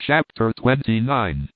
Chapter 29.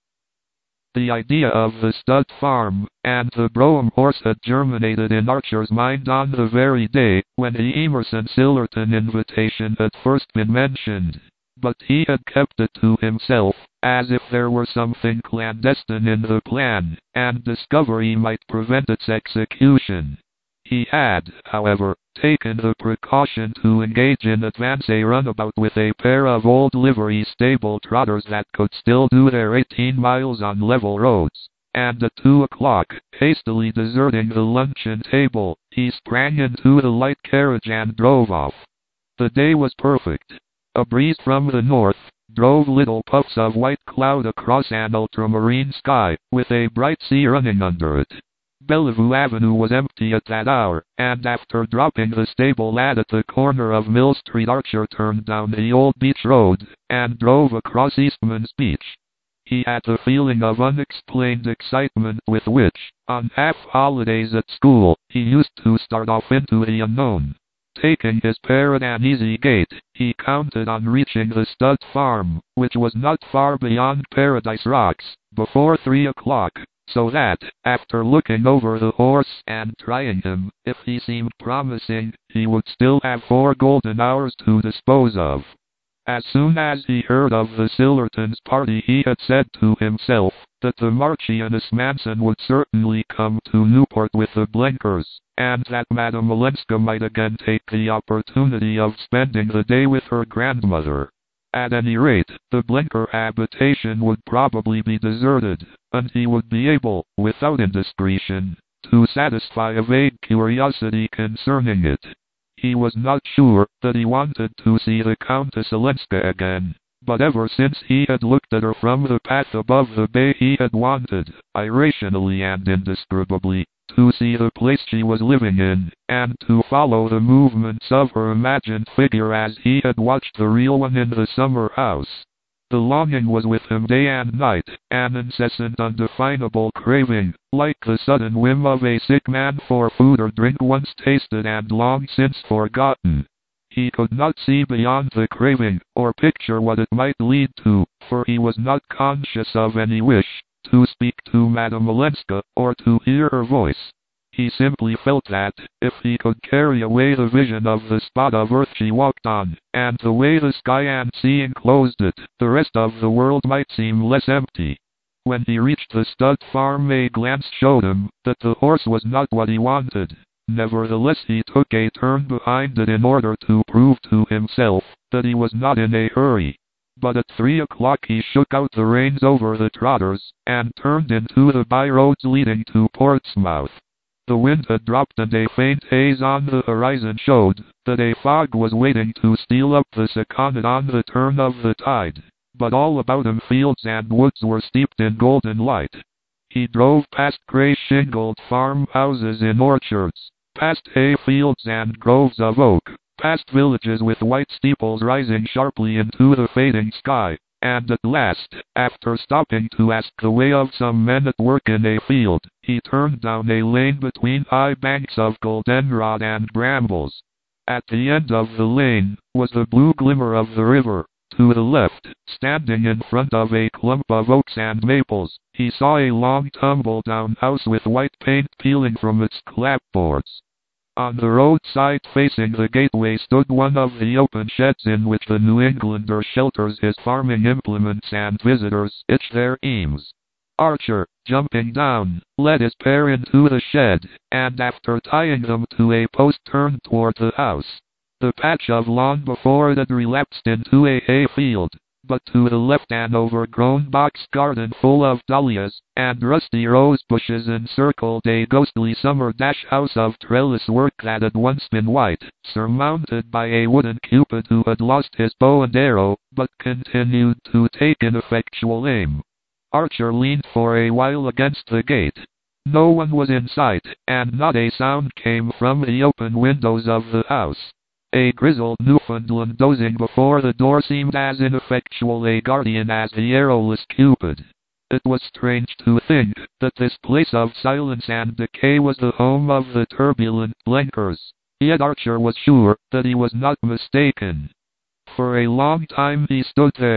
The idea of the stud farm and the Brougham horse had germinated in Archer's mind on the very day when the Emerson Sillerton invitation had first been mentioned. But he had kept it to himself, as if there were something clandestine in the plan, and discovery might prevent its execution. He had, however, taken the precaution to engage in advance a runabout with a pair of old livery stable trotters that could still do their 18 miles on level roads, and at 2 o'clock, hastily deserting the luncheon table, he sprang into the light carriage and drove off. The day was perfect. A breeze from the north drove little puffs of white cloud across an ultramarine sky, with a bright sea running under it. Bellevue Avenue was empty at that hour, and after dropping the stable lad at the corner of Mill Street, Archer turned down the old beach road, and drove across Eastman's Beach. He had the feeling of unexplained excitement with which, on half-holidays at school, he used to start off into the unknown. Taking his pair at an easy gait, he counted on reaching the stud farm, which was not far beyond Paradise Rocks, before 3 o'clock. So that, after looking over the horse and trying him, if he seemed promising, he would still have 4 golden hours to dispose of. As soon as he heard of the Sillertons' party, he had said to himself that the Marchioness Manson would certainly come to Newport with the Blenkers, and that Madame Olenska might again take the opportunity of spending the day with her grandmother. At any rate, the Blenker habitation would probably be deserted, and he would be able, without indiscretion, to satisfy a vague curiosity concerning it. He was not sure that he wanted to see the Countess Olenska again, but ever since he had looked at her from the path above the bay, he had wanted, irrationally and indescribably, to see the place she was living in, and to follow the movements of her imagined figure as he had watched the real one in the summer house. The longing was with him day and night, an incessant undefinable craving, like the sudden whim of a sick man for food or drink once tasted and long since forgotten. He could not see beyond the craving, or picture what it might lead to, for he was not conscious of any wish to speak to Madame Olenska, or to hear her voice. He simply felt that, if he could carry away the vision of the spot of earth she walked on, and the way the sky and sea enclosed it, the rest of the world might seem less empty. When he reached the stud farm, a glance showed him that the horse was not what he wanted. Nevertheless, he took a turn behind it in order to prove to himself that he was not in a hurry. But at 3 o'clock he shook out the reins over the trotters, and turned into the by-roads leading to Portsmouth. The wind had dropped, and a faint haze on the horizon showed that a fog was waiting to steal up the Saconnet on the turn of the tide. But all about him fields and woods were steeped in golden light. He drove past grey shingled farmhouses in orchards, past hay fields and groves of oak, past villages with white steeples rising sharply into the fading sky, and at last, after stopping to ask the way of some men at work in a field, he turned down a lane between high banks of goldenrod and brambles. At the end of the lane was the blue glimmer of the river. To the left, standing in front of a clump of oaks and maples, he saw a long tumble-down house with white paint peeling from its clapboards. On the roadside facing the gateway stood one of the open sheds in which the New Englander shelters his farming implements and visitors itch their eames. Archer, jumping down, led his pair into the shed, and after tying them to a post turned toward the house. The patch of lawn before it had relapsed into a hay field, but to the left an overgrown box garden full of dahlias and rusty rose bushes encircled a ghostly summer house of trellis work that had once been white, surmounted by a wooden cupid who had lost his bow and arrow, but continued to take ineffectual aim. Archer leaned for a while against the gate. No one was in sight, and not a sound came from the open windows of the house. A grizzled Newfoundland dozing before the door seemed as ineffectual a guardian as the arrowless Cupid. It was strange to think that this place of silence and decay was the home of the turbulent Blenkers. Yet Archer was sure that he was not mistaken. For a long time he stood there,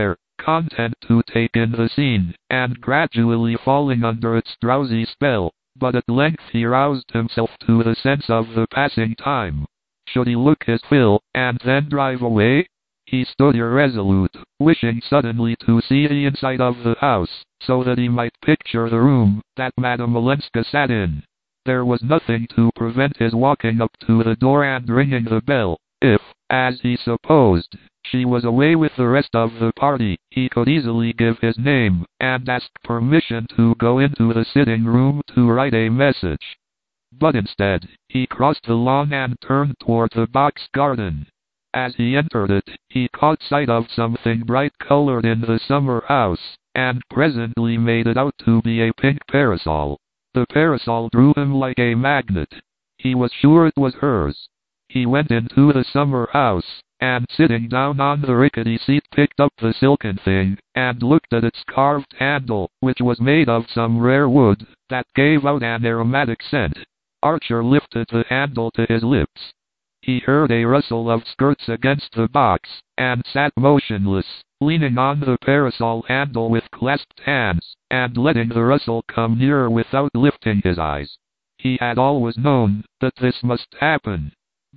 content to take in the scene, and gradually falling under its drowsy spell, but at length he roused himself to the sense of the passing time. Should he look his fill, and then drive away? He stood irresolute, wishing suddenly to see the inside of the house, so that he might picture the room that Madame Olenska sat in. There was nothing to prevent his walking up to the door and ringing the bell. If, as he supposed, she was away with the rest of the party, he could easily give his name, and ask permission to go into the sitting room to write a message. But instead, he crossed the lawn and turned toward the box garden. As he entered it, he caught sight of something bright-colored in the summer house, and presently made it out to be a pink parasol. The parasol drew him like a magnet. He was sure it was hers. He went into the summer house, and sitting down on the rickety seat picked up the silken thing, and looked at its carved handle, which was made of some rare wood, that gave out an aromatic scent. Archer lifted the handle to his lips. He heard a rustle of skirts against the box, and sat motionless, leaning on the parasol handle with clasped hands, and letting the rustle come nearer without lifting his eyes. He had always known that this must happen.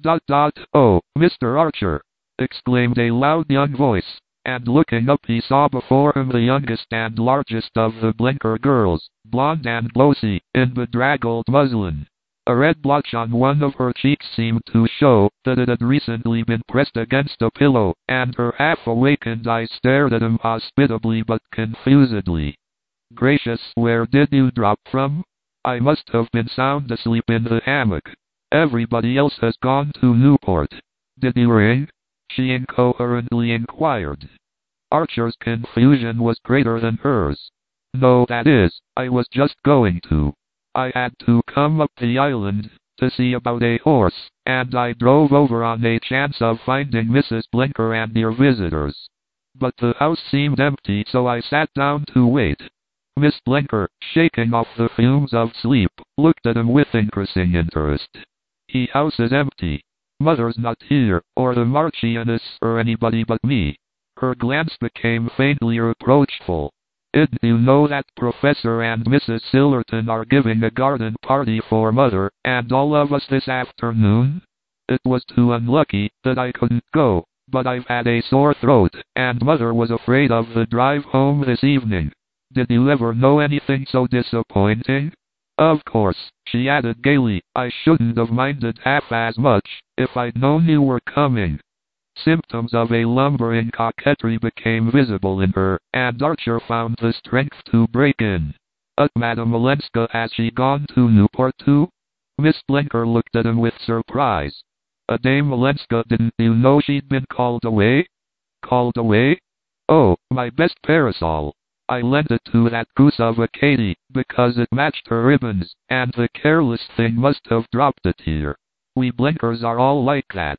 "Oh, Mr. Archer!" exclaimed a loud young voice, and looking up he saw before him the youngest and largest of the Blenker girls, blonde and glossy, in bedraggled muslin. A red blotch on one of her cheeks seemed to show that it had recently been pressed against a pillow, and her half-awakened eyes stared at him hospitably but confusedly. "Gracious, where did you drop from? I must have been sound asleep in the hammock. Everybody else has gone to Newport. Did you ring?" she incoherently inquired. Archer's confusion was greater than hers. "No, that is, I was just going to. I had to come up the island to see about a horse, and I drove over on a chance of finding Mrs. Blenker and your visitors. But the house seemed empty, so I sat down to wait." Miss Blenker, shaking off the fumes of sleep, looked at him with increasing interest. "The house is empty. Mother's not here, or the Marchioness, or anybody but me." Her glance became faintly reproachful. "Did you know that Professor and Mrs. Sillerton are giving a garden party for Mother and all of us this afternoon? It was too unlucky that I couldn't go, but I've had a sore throat, and Mother was afraid of the drive home this evening. Did you ever know anything so disappointing? Of course," she added gaily, "I shouldn't have minded half as much if I'd known you were coming." Symptoms of a lumbering coquetry became visible in her, and Archer found the strength to break in. "Madame Olenska, has she gone to Newport too?" Miss Blenker looked at him with surprise. "Dame Olenska, didn't you know she'd been called away?" "Called away? Oh, my best parasol. I lent it to that goose of a Katie, because it matched her ribbons, and the careless thing must have dropped it here. We Blenkers are all like that.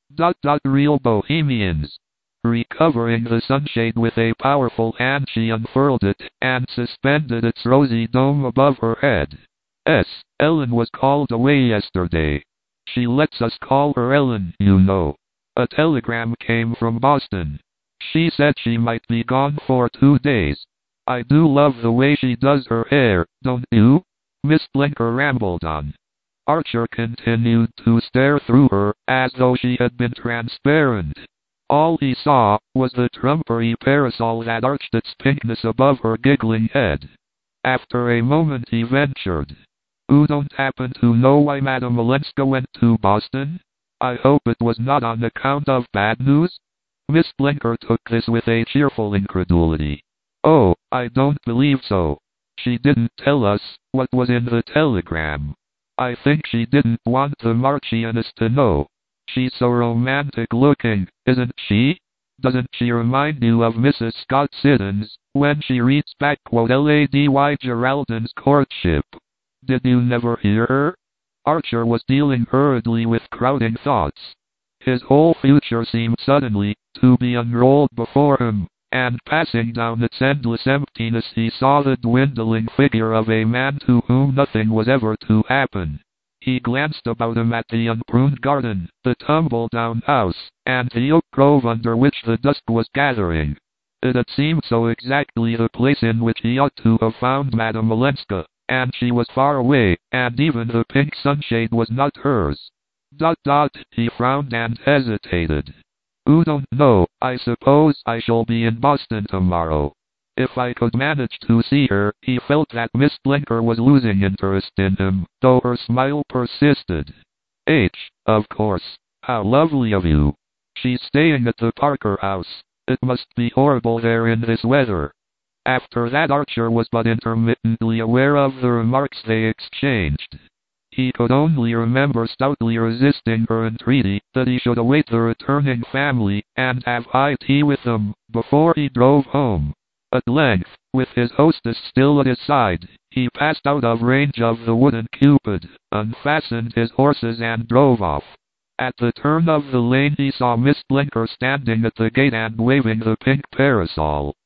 Real bohemians." Recovering the sunshade with a powerful hand, she unfurled it, and suspended its rosy dome above her head. "Ellen was called away yesterday. She lets us call her Ellen, you know. A telegram came from Boston. She said she might be gone for 2 days. I do love the way she does her hair, don't you?" Miss Blenker rambled on. Archer continued to stare through her, as though she had been transparent. All he saw was the trumpery parasol that arched its pinkness above her giggling head. After a moment he ventured, "You don't happen to know why Madame Olenska went to Boston? I hope it was not on account of bad news?" Miss Blenker took this with a cheerful incredulity. "Oh, I don't believe so. She didn't tell us what was in the telegram. I think she didn't want the Marchioness to know. She's so romantic looking, isn't she? Doesn't she remind you of Mrs. Scott Siddons, when she reads back Lady Geraldine's Courtship? Did you never hear her?" Archer was dealing hurriedly with crowding thoughts. His whole future seemed suddenly to be unrolled before him, and passing down its endless emptiness he saw the dwindling figure of a man to whom nothing was ever to happen. He glanced about him at the unpruned garden, the tumble-down house, and the oak grove under which the dusk was gathering. It had seemed so exactly the place in which he ought to have found Madame Olenska, and she was far away, and even the pink sunshade was not hers. He frowned and hesitated. Don't know, I suppose I shall be in Boston tomorrow. If I could manage to see her. He felt that Miss Blinker was losing interest in him, though her smile persisted. Of course. How lovely of you. She's staying at the Parker House. It must be horrible there in this weather. After that Archer was but intermittently aware of the remarks they exchanged. He could only remember stoutly resisting her entreaty that he should await the returning family and have high tea with them before he drove home. At length, with his hostess still at his side, he passed out of range of the wooden Cupid, unfastened his horses and drove off. At the turn of the lane he saw Miss Blinker standing at the gate and waving the pink parasol.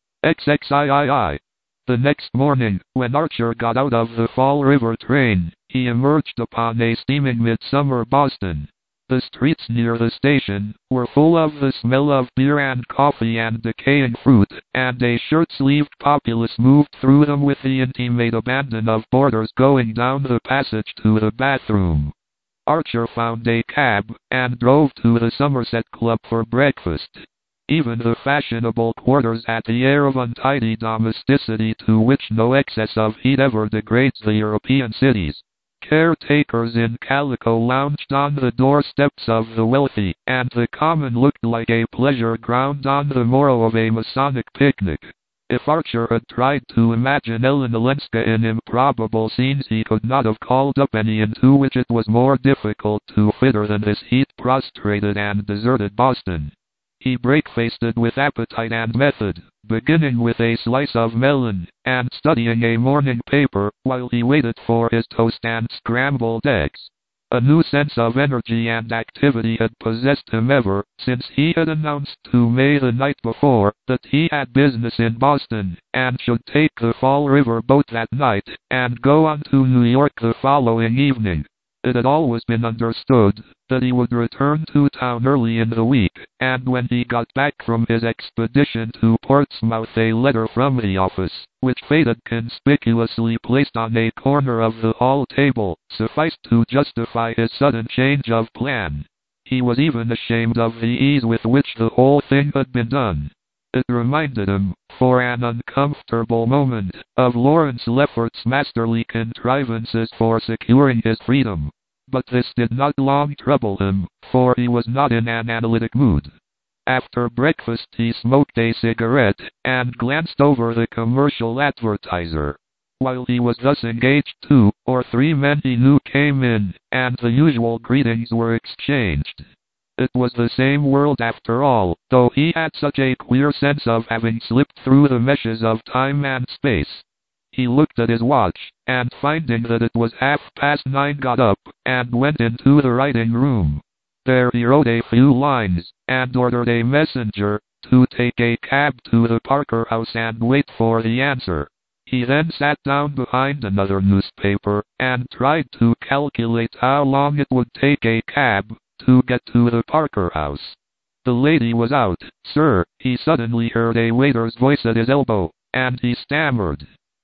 XXIII. The next morning, when Archer got out of the Fall River train, he emerged upon a steaming midsummer Boston. The streets near the station were full of the smell of beer and coffee and decaying fruit, and a shirt-sleeved populace moved through them with the intimate abandon of boarders going down the passage to the bathroom. Archer found a cab, and drove to the Somerset Club for breakfast. Even the fashionable quarters had the air of untidy domesticity to which no excess of heat ever degrades the European cities. Caretakers in calico lounged on the doorsteps of the wealthy, and the common looked like a pleasure ground on the morrow of a Masonic picnic. If Archer had tried to imagine Ellen Olenska in improbable scenes, he could not have called up any into which it was more difficult to fit her than this heat-prostrated and deserted Boston. He breakfasted with appetite and method, beginning with a slice of melon, and studying a morning paper, while he waited for his toast and scrambled eggs. A new sense of energy and activity had possessed him ever since he had announced to May the night before that he had business in Boston, and should take the Fall River boat that night, and go on to New York the following evening. It had always been understood that he would return to town early in the week, and when he got back from his expedition to Portsmouth a letter from the office, which fate had conspicuously placed on a corner of the hall table, sufficed to justify his sudden change of plan. He was even ashamed of the ease with which the whole thing had been done. It reminded him, for an uncomfortable moment, of Lawrence Lefferts's masterly contrivances for securing his freedom. But this did not long trouble him, for he was not in an analytic mood. After breakfast he smoked a cigarette, and glanced over the commercial advertiser. While he was thus engaged, 2 or 3 men he knew came in, and the usual greetings were exchanged. It was the same world after all, though he had such a queer sense of having slipped through the meshes of time and space. He looked at his watch, and finding that it was 9:30 got up, and went into the writing room. There he wrote a few lines, and ordered a messenger to take a cab to the Parker House and wait for the answer. He then sat down behind another newspaper, and tried to calculate how long it would take a cab to get to the Parker House. The lady was out. "Sir," he suddenly heard a waiter's voice at his elbow, and he stammered,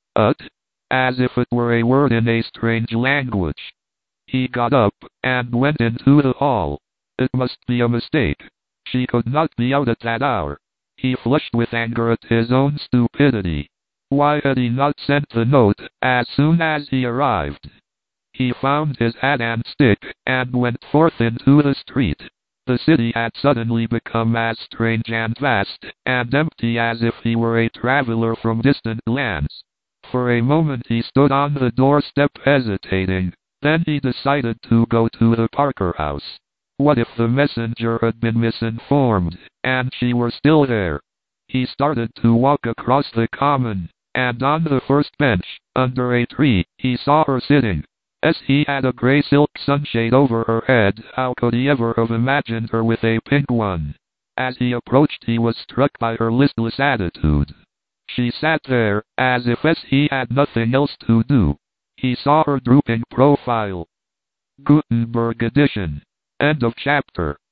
as if it were a word in a strange language. He got up, and went into the hall. It must be a mistake. She could not be out at that hour. He flushed with anger at his own stupidity. Why had he not sent the note as soon as he arrived? He found his hat and stick, and went forth into the street. The city had suddenly become as strange and vast, and empty as if he were a traveler from distant lands. For a moment he stood on the doorstep hesitating. Then he decided to go to the Parker House. What if the messenger had been misinformed, and she were still there? He started to walk across the common, and on the first bench, under a tree, he saw her sitting. As he had a grey silk sunshade over her head, how could he ever have imagined her with a pink one? As he approached he was struck by her listless attitude. She sat there, as if he had nothing else to do. He saw her drooping profile. Gutenberg edition. End of chapter.